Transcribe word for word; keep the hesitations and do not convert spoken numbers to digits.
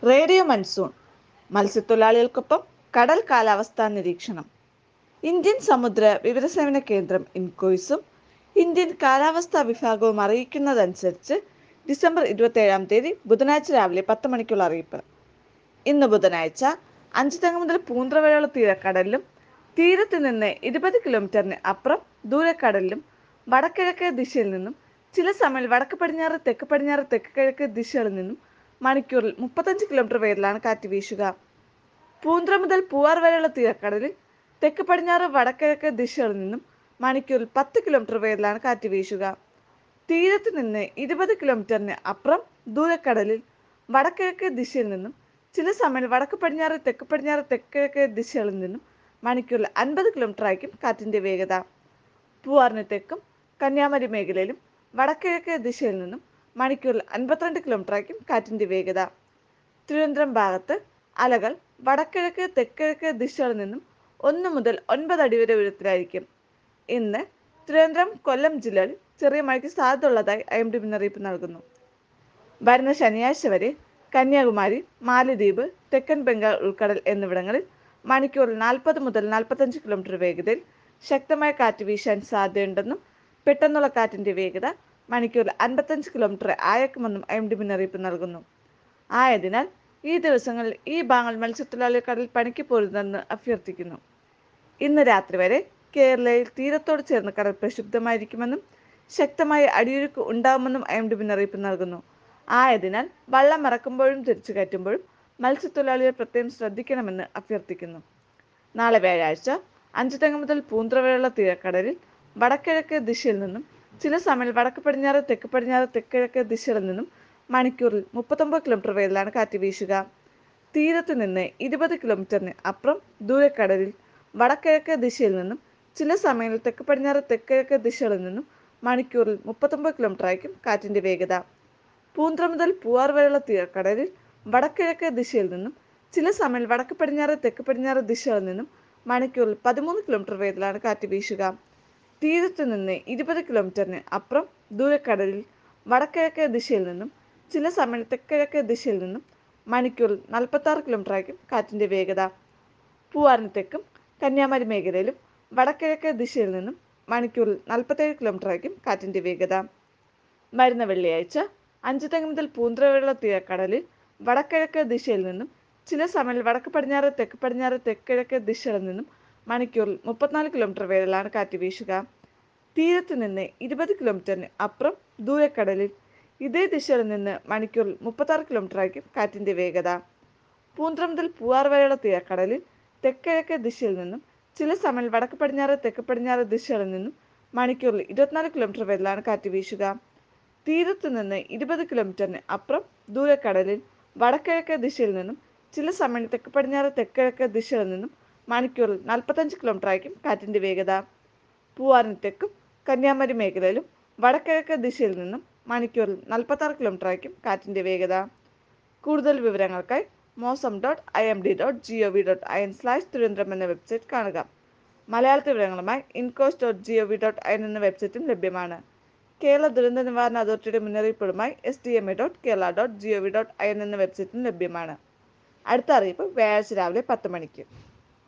Radio monsoon മത്സ്യത്തൊഴിലാളികൾക്കൊപ്പം കടൽ കാലാവസ്ഥാ നിരീക്ഷണം. ഇന്ത്യൻ സമുദ്ര വിവരസേവന കേന്ദ്രം ഇൻകോയ്സും ഇന്ത്യൻ കാലാവസ്ഥാ വിഭാഗവും അറിയിക്കുന്നതനുസരിച്ച് ഡിസംബർ ഇരുപത്തേഴാം തീയതി ബുധനാഴ്ച രാവിലെ പത്ത് മണിക്കുള്ള അറിയിപ്പ്. ഇന്ന് ബുധനാഴ്ച അഞ്ചുതെങ്ങ് മുതൽ പൂന്ത്ര വരെയുള്ള തീരക്കടലിലും തീരത്ത് നിന്ന് ഇരുപത് കിലോമീറ്ററിന് അപ്പുറം ദൂരക്കടലിലും വടക്കിഴക്ക് ദിശയിൽ നിന്നും ചില സമയം വടക്ക് പടിഞ്ഞാറ് തെക്ക് പടിഞ്ഞാറ് തെക്ക് കിഴക്ക് ദിശകളിൽ നിന്നും മണിക്കൂറിൽ മുപ്പത്തഞ്ച് കിലോമീറ്റർ വേഗത്തിലാണ് കാറ്റ് വീശുക. പൂന്ത്ര മുതൽ പൂവാർ വരെയുള്ള തീരക്കടലിൽ തെക്ക് പടിഞ്ഞാറ് വടക്കിഴക്ക് ദിശകളിൽ നിന്നും മണിക്കൂറിൽ പത്ത് കിലോമീറ്റർ വേഗത്തിലാണ് കാറ്റ് വീശുക. തീരത്ത് നിന്ന് ഇരുപത് കിലോമീറ്ററിന് അപ്പുറം ദൂരക്കടലിൽ വടക്കിഴക്ക് ദിശയിൽ നിന്നും ചില സമയം വടക്ക് പടിഞ്ഞാറ് തെക്ക് പടിഞ്ഞാറ് തെക്ക് കിഴക്ക് ദിശകളിൽ നിന്നും മണിക്കൂറിൽ അൻപത് കിലോമീറ്റർ ആയിരിക്കും കാറ്റിന്റെ വേഗത. പൂവാറിന് തെക്കും കന്യാകുമാരി മേഖലയിലും വടക്കിഴക്ക് ദിശയിൽ നിന്നും മണിക്കൂറിൽ അൻപത്തിരണ്ട് കിലോമീറ്റർ ആയിരിക്കും കാറ്റിന്റെ വേഗത. തിരുവനന്തപുരം ഭാഗത്ത് അലകൾ വടക്കിഴക്ക് തെക്കിഴക്ക് ദിശകളിൽ നിന്നും ഒന്ന് മുതൽ ഒൻപത് അടി വരെ ഉയരത്തിലായിരിക്കും. ഇന്ന് തിരുവനന്തപുരം കൊല്ലം ജില്ലകളിൽ ചെറിയ മഴയ്ക്ക് സാധ്യത ഉള്ളതായി ഐ എം ഡി മുന്നറിയിപ്പ് നൽകുന്നു. വരുന്ന ശനിയാഴ്ച വരെ കന്യാകുമാരി, മാലദ്വീപ്, തെക്കൻ ബംഗാൾ ഉൾക്കടൽ എന്നിവിടങ്ങളിൽ മണിക്കൂറിൽ നാൽപ്പത് മുതൽ നാൽപ്പത്തഞ്ച് കിലോമീറ്റർ വേഗതയിൽ ശക്തമായ കാറ്റ് വീശാൻ സാധ്യതയുണ്ടെന്നും പെട്ടെന്നുള്ള കാറ്റിന്റെ വേഗത മണിക്കൂറിൽ അൻപത്തഞ്ച് കിലോമീറ്റർ ആയേക്കുമെന്നും ഐ എം ഡി മുന്നറിയിപ്പ് നൽകുന്നു. ആയതിനാൽ ഈ ദിവസങ്ങളിൽ ഈ ഭാഗങ്ങൾ മത്സ്യത്തൊഴിലാളികൾ കടലിൽ പണിക്ക് പോരുതെന്ന് അഭ്യർത്ഥിക്കുന്നു. ഇന്ന് രാത്രി വരെ കേരളയിൽ തീരത്തോട് ചേർന്ന് കടൽ പ്രക്ഷുബ്ധമായിരിക്കുമെന്നും ശക്തമായ അടിയൊഴുക്ക് ഉണ്ടാകുമെന്നും ഐ എം ഡി മുന്നറിയിപ്പ് നൽകുന്നു. ആയതിനാൽ വള്ളം ഇറക്കുമ്പോഴും തിരിച്ചു കയറ്റുമ്പോഴും മത്സ്യത്തൊഴിലാളികൾ പ്രത്യേകം ശ്രദ്ധിക്കണമെന്ന് അഭ്യർത്ഥിക്കുന്നു. നാളെ വ്യാഴാഴ്ച അഞ്ചുതെങ്ങ് മുതൽ പൂന്ത്ര വരെയുള്ള തീരക്കടലിൽ വടക്കിഴക്ക് ദിശയിൽ നിന്നും ചില സമയം വടക്ക് പടിഞ്ഞാറ് തെക്ക് പടിഞ്ഞാറ് തെക്കിഴക്ക് ദിശകളിൽ നിന്നും മണിക്കൂറിൽ മുപ്പത്തൊമ്പത് കിലോമീറ്റർ വേഗത്തിലാണ് കാറ്റ് വീശുക. തീരത്ത് നിന്ന് ഇരുപത് കിലോമീറ്ററിന് അപ്പുറം ദൂരക്കടലിൽ വടക്കിഴക്ക് ദിശയിൽ നിന്നും ചില സമയങ്ങളിൽ തെക്ക് പടിഞ്ഞാറ് തെക്കിഴക്ക് ദിശകളിൽ നിന്നും മണിക്കൂറിൽ മുപ്പത്തൊമ്പത് കിലോമീറ്റർ ആയിരിക്കും കാറ്റിന്റെ വേഗത. പൂന്ത്ര മുതൽ പൂവാർ വരെയുള്ള തീരക്കടലിൽ വടക്കിഴക്ക് ദിശയിൽ നിന്നും ചില സമയം വടക്ക് പടിഞ്ഞാറ് തെക്ക് പടിഞ്ഞാറ് ദിശകളിൽ നിന്നും മണിക്കൂറിൽ പതിമൂന്ന് കിലോമീറ്റർ വേഗത്തിലാണ് കാറ്റ് വീശുക. തീരത്ത് നിന്ന് ഇരുപത് കിലോമീറ്ററിന് അപ്പുറം ദൂരക്കടലിൽ വടക്കിഴക്ക് ദിശയിൽ നിന്നും ചില സമയം തെക്കിഴക്ക് ദിശയിൽ നിന്നും മണിക്കൂറിൽ നാൽപ്പത്തി ആറ് കിലോമീറ്റർ ആയിരിക്കും കാറ്റിന്റെ വേഗത. പൂവാറിന് തെക്കും കന്യാകുമാരി മേഖലയിലും വടക്കിഴക്ക് ദിശയിൽ നിന്നും മണിക്കൂറിൽ നാൽപ്പത്തേഴ് കിലോമീറ്റർ ആയിരിക്കും കാറ്റിന്റെ വേഗത. വരുന്ന വെള്ളിയാഴ്ച അഞ്ചുതെങ്ങ് മുതൽ പൂന്ത്ര വരെയുള്ള തീരക്കടലിൽ വടക്കിഴക്ക് ദിശയിൽ നിന്നും ചില സമയം വടക്ക് പടിഞ്ഞാറ് തെക്ക് പടിഞ്ഞാറ് തെക്കിഴക്ക് ദിശകളിൽ നിന്നും മണിക്കൂറിൽ മുപ്പത്തിനാല് കിലോമീറ്റർ വേഗത്തിലാണ് കാറ്റ് വീശുക. തീരത്ത് നിന്ന് ഇരുപത് കിലോമീറ്ററിന് അപ്പുറം ദൂരക്കടലിൽ ഇതേ ദിശയിൽ നിന്ന് മണിക്കൂറിൽ മുപ്പത്താറ് കിലോമീറ്റർ ആയിരിക്കും കാറ്റിന്റെ വേഗത. പൂന്ത്ര മുതൽ പൂവാർ വരെയുള്ള തീരക്കടലിൽ തെക്കിഴക്ക് ദിശയിൽ നിന്നും ചില സമയം വടക്ക് പടിഞ്ഞാറ് തെക്ക് പടിഞ്ഞാറ് ദിശകളിൽ നിന്നും മണിക്കൂറിൽ ഇരുപത്തിനാല് കിലോമീറ്റർ വേഗത്തിലാണ് കാറ്റ് വീശുക. തീരത്ത് നിന്ന് ഇരുപത് കിലോമീറ്ററിന് അപ്പുറം ദൂരക്കടലിൽ വടക്കിഴക്ക് ദിശയിൽ നിന്നും ചില സമയം തെക്ക് പടിഞ്ഞാറ് തെക്കിഴക്ക് ദിശകളിൽ നിന്നും മണിക്കൂറിൽ നാൽപ്പത്തഞ്ച് കിലോമീറ്റർ ആയിരിക്കും കാറ്റിന്റെ വേഗത. പൂവാറിന് തെക്കും കന്യാകുമാരി മേഖലയിലും വടക്കിഴക്ക് ദിശയിൽ നിന്നും മണിക്കൂറിൽ നാൽപ്പത്തി ആറ് കിലോമീറ്റർ ആയിരിക്കും കാറ്റിന്റെ വേഗത. കൂടുതൽ വിവരങ്ങൾക്കായി mausam dot I M D dot G O V dot I N slash Thiruvananthapuram എന്ന വെബ്സൈറ്റ് കാണുക. മലയാളത്തിൽ വിവരങ്ങളുമായി INCOIS dot G O V dot I N എന്ന വെബ്സൈറ്റും ലഭ്യമാണ്. കേരള ദുരന്ത നിവാരണ അതോറിറ്റിയുടെ മുന്നറിയിപ്പുകളുമായി S D M A dot Kerala dot G O V dot I N എന്ന വെബ്സൈറ്റും ലഭ്യമാണ്. അടുത്ത അറിയിപ്പ് വ്യാഴാഴ്ച രാവിലെ പത്ത് മണിക്ക്.